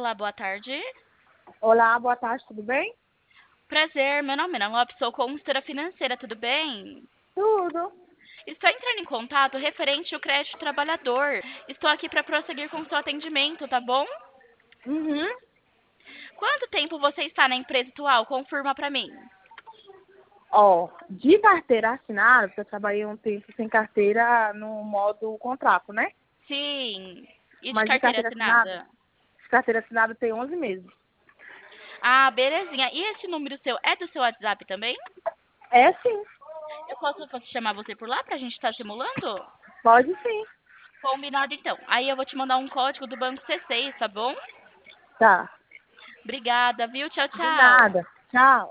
Olá, boa tarde. Olá, boa tarde, tudo bem? Prazer, meu nome é Ana Lopes, sou consultora financeira, tudo bem? Tudo. Estou entrando em contato referente ao crédito trabalhador. Estou aqui para prosseguir com o seu atendimento, tá bom? Uhum. Quanto tempo você está na empresa atual? Confirma para mim. Ó, de carteira assinada, porque eu trabalhei um tempo sem carteira no modo contrato, né? Sim. E de Mas carteira assinada? de carteira assinada tem 11 meses. Ah, belezinha. E esse número seu é do seu WhatsApp também? É sim, Eu posso chamar você por lá pra gente estar simulando? pode sim. Combinado então. Aí eu vou te mandar um código do Banco C6, tá bom? Tá. Obrigada, viu? Tchau, De tchau. nada. Tchau.